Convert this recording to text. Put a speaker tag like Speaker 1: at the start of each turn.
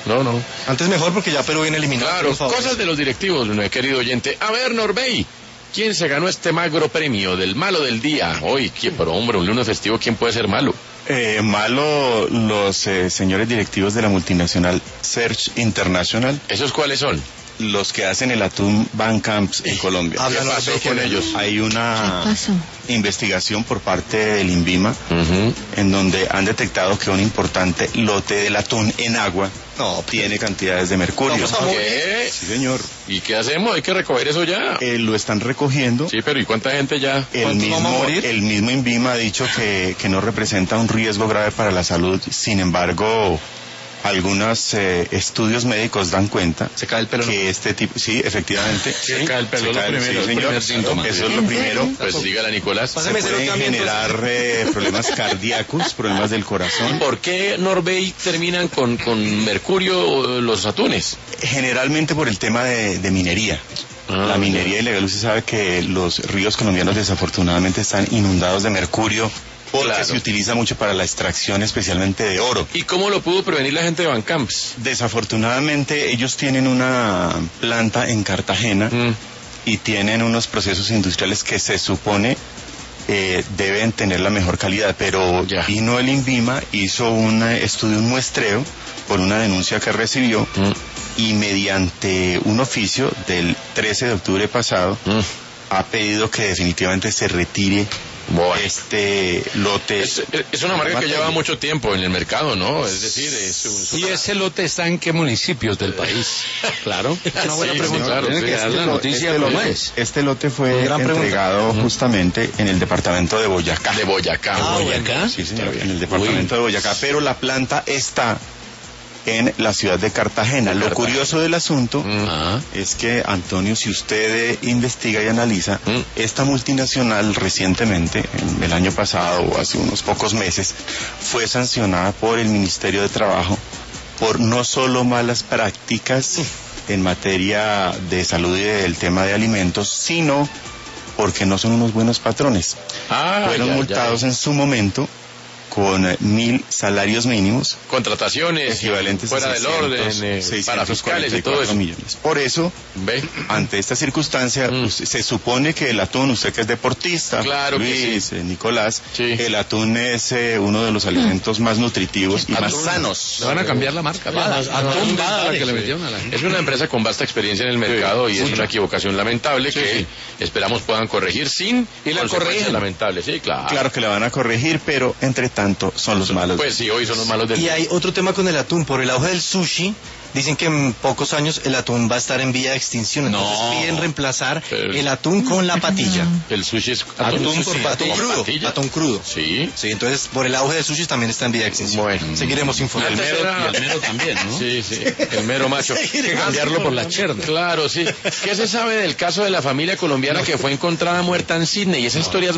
Speaker 1: no.
Speaker 2: Antes mejor porque ya Perú viene eliminado.
Speaker 1: Claro, cosas de los directivos, querido oyente. A ver, Norbey, ¿quién se ganó este magro premio del malo del día? Hoy, pero hombre, un lunes festivo, ¿quién puede ser malo?
Speaker 3: Malo los señores directivos de la multinacional Search International.
Speaker 1: ¿Esos cuáles son?
Speaker 3: Los que hacen el atún Bancamps en Colombia.
Speaker 1: ¿Qué pasó con ellos?
Speaker 3: Hay una investigación por parte del INVIMA en donde han detectado que un importante lote del atún en agua tiene cantidades de mercurio.
Speaker 1: ¿Qué?
Speaker 3: Sí, señor.
Speaker 1: ¿Y qué hacemos? ¿Hay que recoger eso ya?
Speaker 3: Lo están recogiendo.
Speaker 1: Sí, pero ¿y cuánta gente ya?
Speaker 3: El mismo INVIMA ha dicho que no representa un riesgo grave para la salud. Sin embargo, algunos estudios médicos dan cuenta
Speaker 2: se cae el pelo
Speaker 3: que este tipo, sí, efectivamente,
Speaker 1: se cae el pelo, el primer síntoma.
Speaker 3: Eso es lo primero.
Speaker 1: Pues dígale, Nicolás.
Speaker 3: Se pueden generar problemas cardíacos, problemas del corazón.
Speaker 1: ¿Por qué, Norbey, terminan con mercurio los atunes?
Speaker 3: Generalmente por el tema de minería. La minería ilegal, usted sabe que los ríos colombianos desafortunadamente están inundados de mercurio, porque se utiliza mucho para la extracción especialmente de oro.
Speaker 1: ¿Y cómo lo pudo prevenir la gente de Bancamps?
Speaker 3: Desafortunadamente ellos tienen una planta en Cartagena y tienen unos procesos industriales que se supone deben tener la mejor calidad, pero vino el INVIMA, hizo un estudio, un muestreo por una denuncia que recibió y mediante un oficio del 13 de octubre pasado ha pedido que definitivamente se retire este lote.
Speaker 1: Es una marca que lleva mucho tiempo en el mercado, ¿no? Es decir,
Speaker 4: ¿Y ese lote está en qué municipios del país? Claro.
Speaker 1: Una buena pregunta.
Speaker 4: Claro, tiene que dar la noticia como es.
Speaker 3: Este lote fue entregado justamente en el departamento de Boyacá.
Speaker 1: ¿De Boyacá?
Speaker 4: ¿Boyacá?
Speaker 3: Sí, señor, en el departamento de Boyacá, pero la planta está en la ciudad de Cartagena. Lo curioso del asunto es que, Antonio, si usted investiga y analiza, esta multinacional recientemente, en el año pasado o hace unos pocos meses, fue sancionada por el Ministerio de Trabajo por no solo malas prácticas en materia de salud y del tema de alimentos, sino porque no son unos buenos patrones. Fueron multados en su momento con 1.000 salarios mínimos,
Speaker 1: contrataciones
Speaker 3: equivalentes
Speaker 1: fuera del orden, para fiscales y todo eso.
Speaker 3: Millones. Por eso, ante esta circunstancia, se supone que el atún, usted que es deportista,
Speaker 1: claro,
Speaker 3: Luis, Nicolás, el atún es uno de los alimentos más nutritivos y más sanos.
Speaker 4: Le van a cambiar la marca.
Speaker 1: Atún que le metieron a la gente. Es una empresa con vasta experiencia en el mercado y es una equivocación lamentable que esperamos puedan corregir sin consecuencias lamentables. Sí, claro.
Speaker 3: Claro que la van a corregir, pero entre tanto son los malos.
Speaker 1: Pues sí, hoy son los malos del
Speaker 2: Y hay otro tema con el atún. Por el auge del sushi, dicen que en pocos años el atún va a estar en vía de extinción. Entonces piden reemplazar el atún con la patilla.
Speaker 1: El sushi es
Speaker 2: atún crudo. Atún crudo.
Speaker 1: Sí.
Speaker 2: Sí, entonces por el auge del sushi también está en vía de extinción.
Speaker 1: Bueno.
Speaker 2: Seguiremos informando.
Speaker 4: Y el mero también, ¿no?
Speaker 1: Sí. El mero macho.
Speaker 4: Hay que cambiarlo por la cherda.
Speaker 1: Claro, sí. ¿Qué se sabe del caso de la familia colombiana que fue encontrada muerta en Sydney? Esa historia es